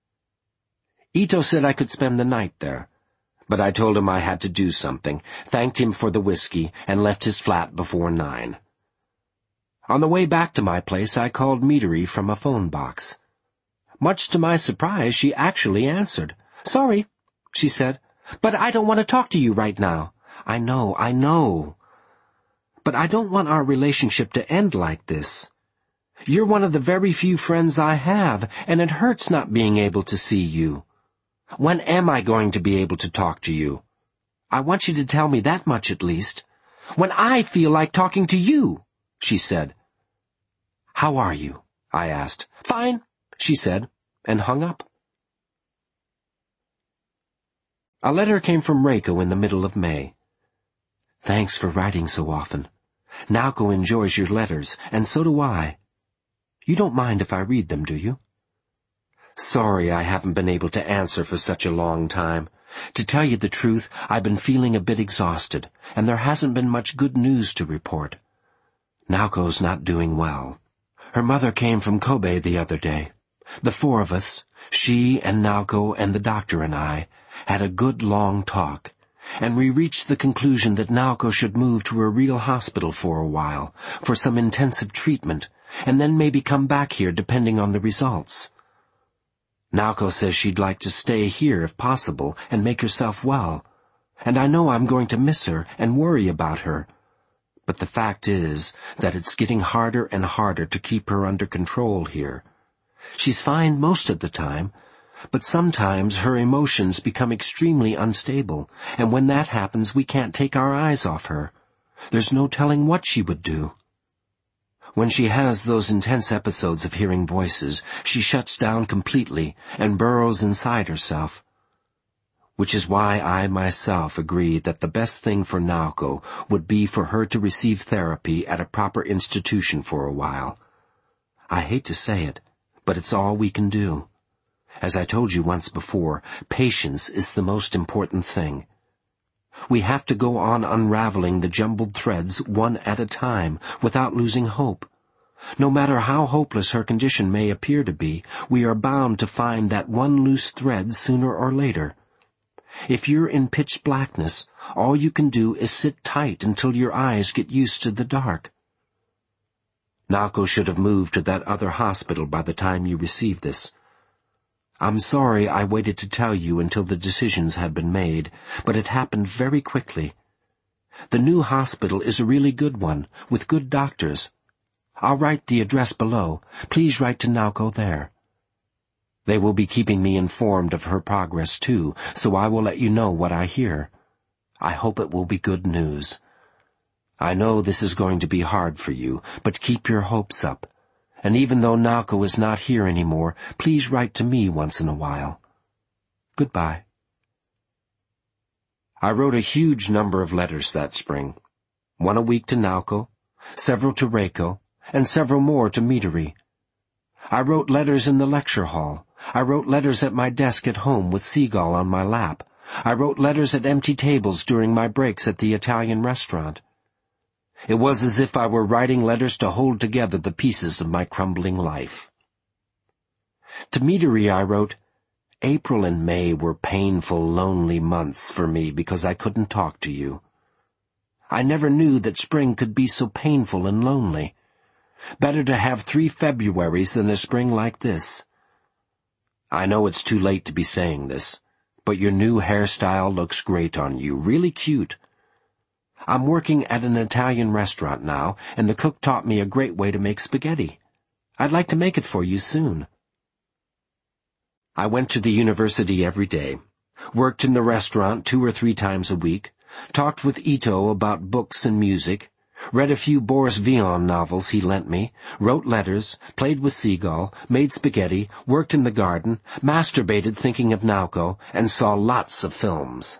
Ito said I could spend the night there, but I told him I had to do something, thanked him for the whiskey, and left his flat before nine. On the way back to my place, I called Midori from a phone box. Much to my surprise, she actually answered. "Sorry," she said, "but I don't want to talk to you right now." I know, I know. But I don't want our relationship to end like this. You're one of the very few friends I have, and it hurts not being able to see you. When am I going to be able to talk to you? I want you to tell me that much at least. When I feel like talking to you, she said. How are you? I asked. Fine, she said, and hung up. A letter came from Reiko in the middle of May. Thanks for writing so often. Naoko enjoys your letters, and so do I. You don't mind if I read them, do you? Sorry I haven't been able to answer for such a long time. To tell you the truth, I've been feeling a bit exhausted, and there hasn't been much good news to report. Naoko's not doing well. Her mother came from Kobe the other day. The four of us, she and Naoko and the doctor and I, had a good long talk, and we reached the conclusion that Naoko should move to a real hospital for a while, for some intensive treatment, and then maybe come back here depending on the results. Naoko says she'd like to stay here if possible and make herself well, and I know I'm going to miss her and worry about her. But the fact is that it's getting harder and harder to keep her under control here. She's fine most of the time, But sometimes her emotions become extremely unstable, and when that happens we can't take our eyes off her. There's no telling what she would do. When she has those intense episodes of hearing voices, she shuts down completely and burrows inside herself. Which is why I myself agree that the best thing for Naoko would be for her to receive therapy at a proper institution for a while. I hate to say it, but it's all we can do. As I told you once before, patience is the most important thing. We have to go on unraveling the jumbled threads one at a time without losing hope. No matter how hopeless her condition may appear to be, we are bound to find that one loose thread sooner or later. If you're in pitch blackness, all you can do is sit tight until your eyes get used to the dark. Naoko should have moved to that other hospital by the time you received this. I'm sorry I waited to tell you until the decisions had been made, but it happened very quickly. The new hospital is a really good one, with good doctors. I'll write the address below. Please write to Naoko there. They will be keeping me informed of her progress, too, so I will let you know what I hear. I hope it will be good news. I know this is going to be hard for you, but keep your hopes up. And even though Naoko is not here anymore, please write to me once in a while. Goodbye. I wrote a huge number of letters that spring. One a week to Naoko, several to Reiko, and several more to Midori. I wrote letters in the lecture hall. I wrote letters at my desk at home with Seagull on my lap. I wrote letters at empty tables during my breaks at the Italian restaurant. It was as if I were writing letters to hold together the pieces of my crumbling life. To Midori I wrote, April and May were painful, lonely months for me because I couldn't talk to you. I never knew that spring could be so painful and lonely. Better to have three Februaries than a spring like this. I know it's too late to be saying this, but your new hairstyle looks great on you, really cute. I'm working at an Italian restaurant now, and the cook taught me a great way to make spaghetti. I'd like to make it for you soon. I went to the university every day, worked in the restaurant two or three times a week, talked with Ito about books and music, read a few Boris Vian novels he lent me, wrote letters, played with Seagull, made spaghetti, worked in the garden, masturbated thinking of Naoko, and saw lots of films.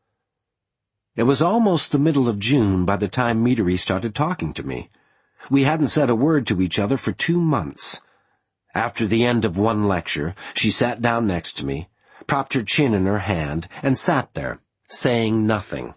It was almost the middle of June by the time Midori started talking to me. We hadn't said a word to each other for two months. After the end of one lecture, she sat down next to me, propped her chin in her hand, and sat there, saying nothing.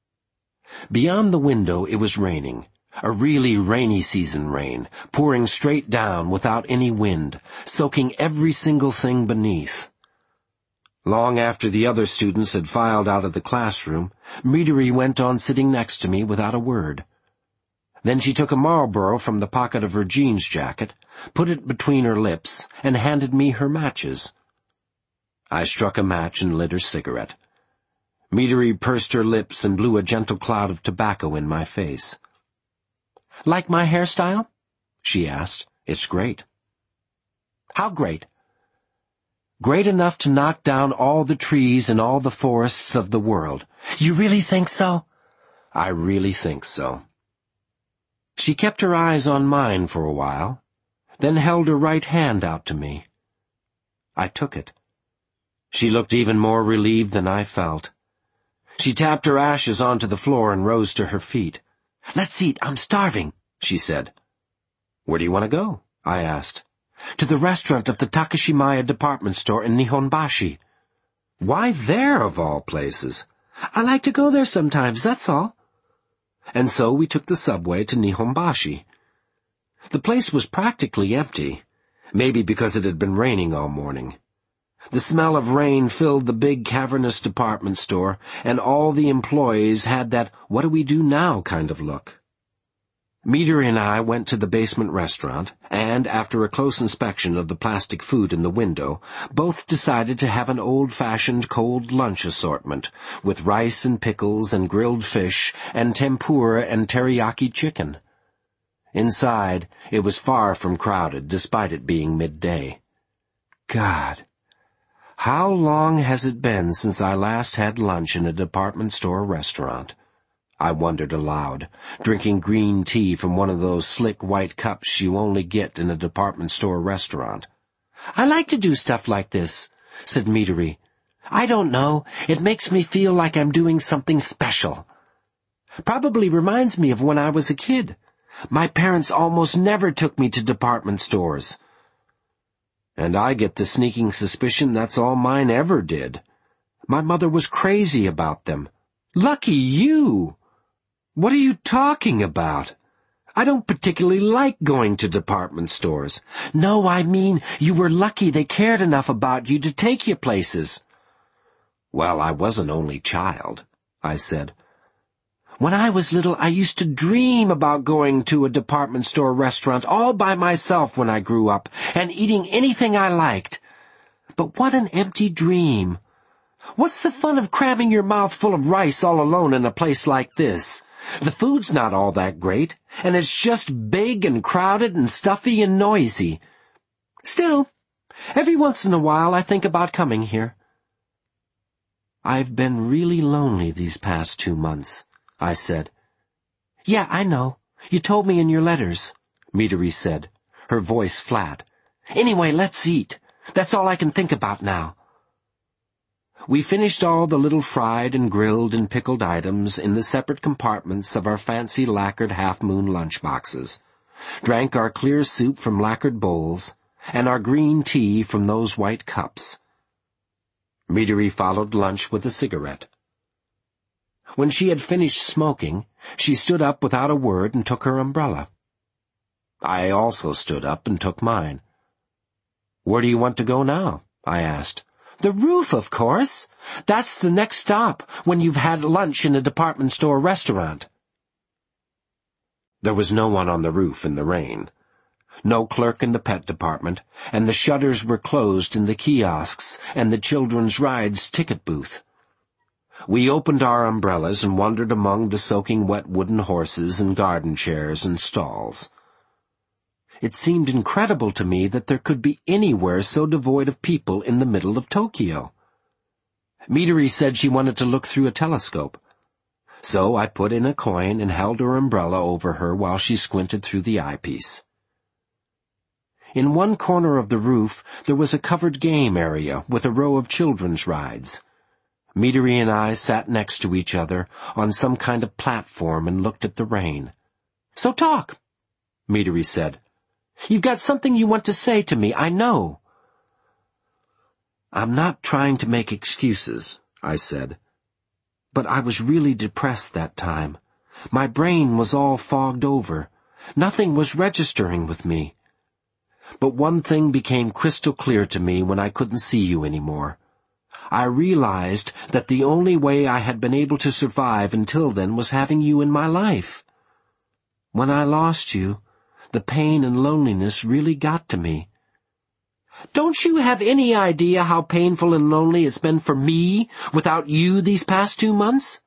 Beyond the window it was raining, a really rainy season rain, pouring straight down without any wind, soaking every single thing beneath. Long after the other students had filed out of the classroom, Midori went on sitting next to me without a word. Then she took a Marlboro from the pocket of her jeans jacket, put it between her lips, and handed me her matches. I struck a match and lit her cigarette. Midori pursed her lips and blew a gentle cloud of tobacco in my face. "Like my hairstyle?" she asked. "It's great." "How great?" "Great enough to knock down all the trees and all the forests of the world." "You really think so?" "I really think so." She kept her eyes on mine for a while, then held her right hand out to me. I took it. She looked even more relieved than I felt. She tapped her ashes onto the floor and rose to her feet. "Let's eat, I'm starving," she said. "Where do you want to go?" I asked. "To the restaurant of the Takashimaya department store in Nihonbashi." "Why there, of all places?" "I like to go there sometimes, that's all." And so we took the subway to Nihonbashi. The place was practically empty, maybe because it had been raining all morning. The smell of rain filled the big cavernous department store, and all the employees had that what-do-we-do-now kind of look. Midori and I went to the basement restaurant, and, after a close inspection of the plastic food in the window, both decided to have an old-fashioned cold lunch assortment, with rice and pickles and grilled fish and tempura and teriyaki chicken. Inside, it was far from crowded, despite it being midday. God, How long has it been since I last had lunch in a department store restaurant? I wondered aloud, drinking green tea from one of those slick white cups you only get in a department store restaurant. "I like to do stuff like this," said Midori. "I don't know, it makes me feel like I'm doing something special. Probably reminds me of when I was a kid. My parents almost never took me to department stores." And I get the sneaking suspicion that's all mine ever did. My mother was crazy about them. Lucky you! What are you talking about? I don't particularly like going to department stores. No, I mean, you were lucky they cared enough about you to take you places. Well, I was an only child, I said. When I was little, I used to dream about going to a department store restaurant all by myself when I grew up, and eating anything I liked. But what an empty dream. What's the fun of cramming your mouth full of rice all alone in a place like this? The food's not all that great, and it's just big and crowded and stuffy and noisy. Still, every once in a while I think about coming here. I've been really lonely these past two months. I said. "Yeah, I know. You told me in your letters," Midori said, her voice flat. "Anyway, let's eat. That's all I can think about now." We finished all the little fried and grilled and pickled items in the separate compartments of our fancy lacquered half-moon lunchboxes, drank our clear soup from lacquered bowls, and our green tea from those white cups. Midori followed lunch with a cigarette. When she had finished smoking, she stood up without a word and took her umbrella. I also stood up and took mine. "Where do you want to go now?" I asked. "The roof, of course. That's the next stop when you've had lunch in a department store restaurant." There was no one on the roof in the rain. No clerk in the pet department, and the shutters were closed in the kiosks and the children's rides ticket booth. We opened our umbrellas and wandered among the soaking wet wooden horses and garden chairs and stalls. It seemed incredible to me that there could be anywhere so devoid of people in the middle of Tokyo. Midori said she wanted to look through a telescope. So I put in a coin and held her umbrella over her while she squinted through the eyepiece. In one corner of the roof there was a covered game area with a row of children's rides. Midori and I sat next to each other on some kind of platform and looked at the rain. "So talk," Midori said. "You've got something you want to say to me, I know." "I'm not trying to make excuses," I said. "But I was really depressed that time. My brain was all fogged over. Nothing was registering with me. But one thing became crystal clear to me when I couldn't see you anymore. I realized that the only way I had been able to survive until then was having you in my life. When I lost you, the pain and loneliness really got to me. Don't you have any idea how painful and lonely it's been for me without you these past two months?"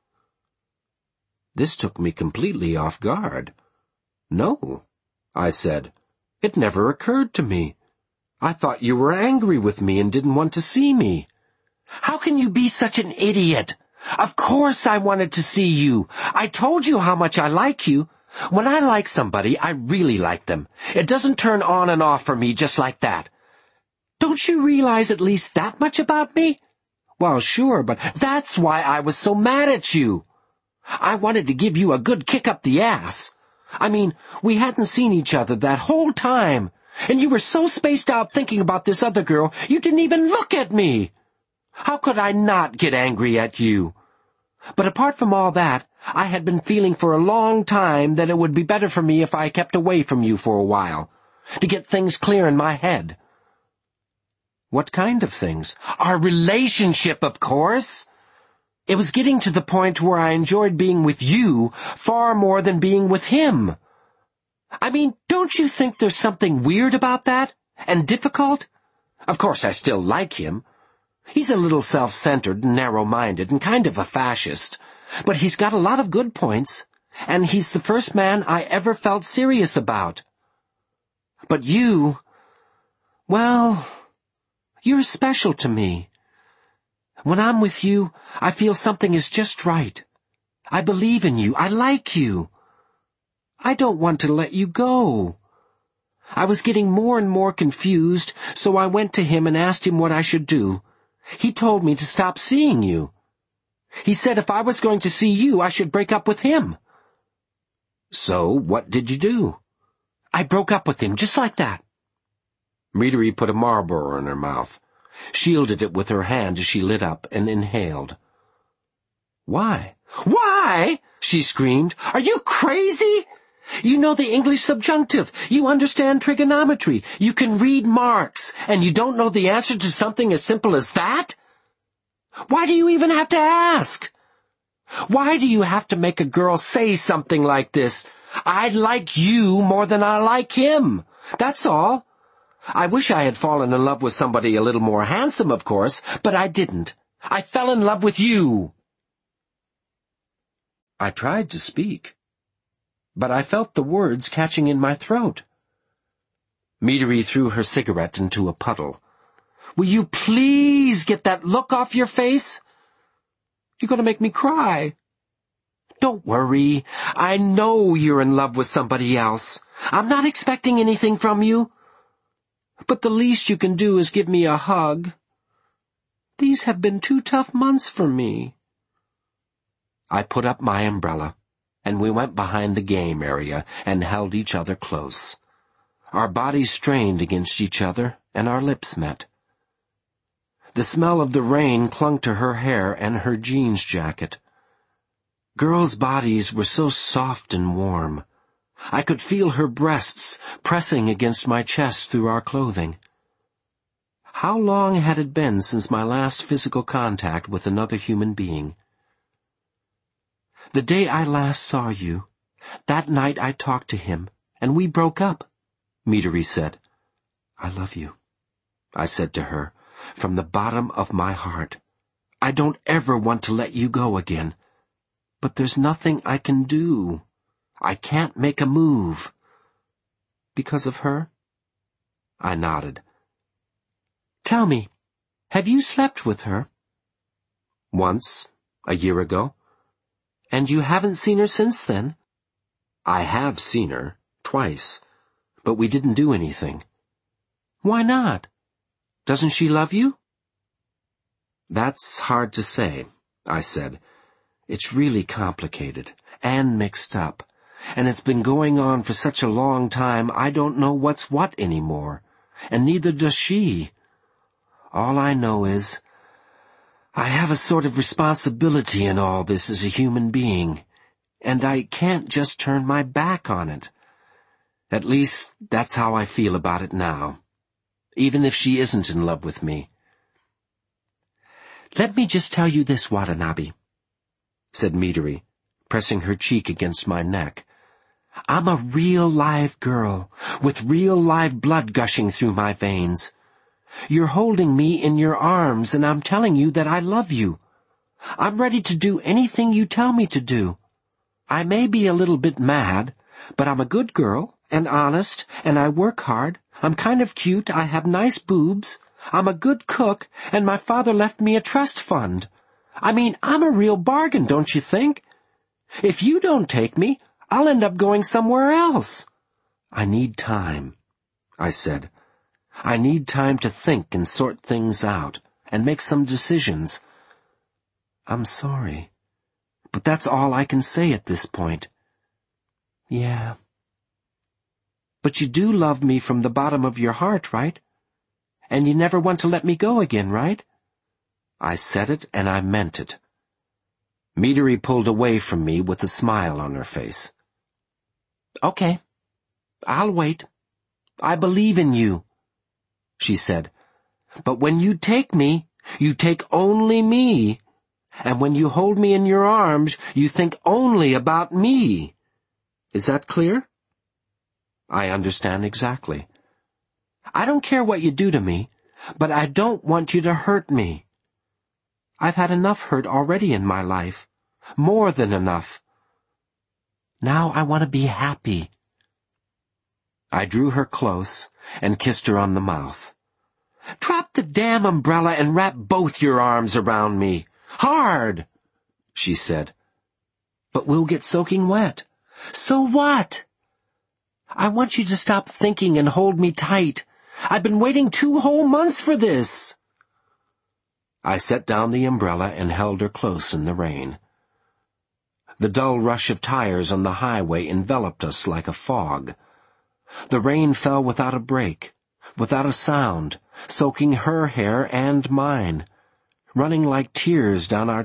This took me completely off guard. "No," I said. "It never occurred to me. I thought you were angry with me and didn't want to see me." "How can you be such an idiot? Of course I wanted to see you. I told you how much I like you. When I like somebody, I really like them. It doesn't turn on and off for me just like that. Don't you realize at least that much about me? Well, sure, but that's why I was so mad at you. I wanted to give you a good kick up the ass. I mean, we hadn't seen each other that whole time, and you were so spaced out thinking about this other girl, you didn't even look at me. How could I not get angry at you? But apart from all that, I had been feeling for a long time that it would be better for me if I kept away from you for a while, to get things clear in my head." "What kind of things?" "Our relationship, of course. It was getting to the point where I enjoyed being with you far more than being with him. I mean, don't you think there's something weird about that? And difficult? Of course I still like him. He's a little self-centered and narrow-minded and kind of a fascist, but he's got a lot of good points, and he's the first man I ever felt serious about. But you, well, you're special to me, When I'm with you, I feel something is just right. I believe in you. I like you. I don't want to let you go. I was getting more and more confused, so I went to him and asked him what I should do. He told me to stop seeing you. He said if I was going to see you, I should break up with him. So, what did you do? I broke up with him, just like that. Midori put a Marlboro in her mouth, shielded it with her hand as she lit up and inhaled. Why? Why? She screamed. Are you crazy? You know the English subjunctive. You understand trigonometry. You can read Marx, and you don't know the answer to something as simple as that? Why do you even have to ask? Why do you have to make a girl say something like this? I like you more than I like him. That's all. I wish I had fallen in love with somebody a little more handsome, of course, but I didn't. I fell in love with you. I tried to speak, but I felt the words catching in my throat. Midori threw her cigarette into a puddle. Will you please get that look off your face? You're going to make me cry. Don't worry. I know you're in love with somebody else. I'm not expecting anything from you. But the least you can do is give me a hug. These have been two tough months for me. I put up my umbrella, and we went behind the game area and held each other close. Our bodies strained against each other, and our lips met. The smell of the rain clung to her hair and her jeans jacket. Girls' bodies were so soft and warm. I could feel her breasts pressing against my chest through our clothing. How long had it been since my last physical contact with another human being? The day I last saw you, that night I talked to him, and we broke up, Midori said. I love you, I said to her, from the bottom of my heart. I don't ever want to let you go again. But there's nothing I can do. I can't make a move. Because of her? I nodded. Tell me, have you slept with her? Once, a year ago. And you haven't seen her since then? I have seen her, twice, but we didn't do anything. Why not? Doesn't she love you? That's hard to say, I said. It's really complicated and mixed up, and it's been going on for such a long time I don't know what's what anymore, and neither does she. All I know is I have a sort of responsibility in all this as a human being, and I can't just turn my back on it. At least, that's how I feel about it now, even if she isn't in love with me. Let me just tell you this, Watanabe, said Midori, pressing her cheek against my neck. I'm a real live girl, with real live blood gushing through my veins. You're holding me in your arms, and I'm telling you that I love you. I'm ready to do anything you tell me to do. I may be a little bit mad, but I'm a good girl, and honest, and I work hard. I'm kind of cute, I have nice boobs. I'm a good cook, and my father left me a trust fund. I mean, I'm a real bargain, don't you think? If you don't take me, I'll end up going somewhere else. I need time, I said. I need time to think and sort things out, and make some decisions. I'm sorry, but that's all I can say at this point. Yeah. But you do love me from the bottom of your heart, right? And you never want to let me go again, right? I said it, and I meant it. Midori pulled away from me with a smile on her face. Okay, I'll wait. I believe in you, she said. But when you take me, you take only me. And when you hold me in your arms, you think only about me. Is that clear? I understand exactly. I don't care what you do to me, but I don't want you to hurt me. I've had enough hurt already in my life. More than enough. Now I want to be happy. I drew her close and kissed her on the mouth. Drop the damn umbrella and wrap both your arms around me. Hard, she said. But we'll get soaking wet. So what? I want you to stop thinking and hold me tight. I've been waiting two whole months for this. I set down the umbrella and held her close in the rain. The dull rush of tires on the highway enveloped us like a fog. The rain fell without a break, without a sound, soaking her hair and mine, running like tears down our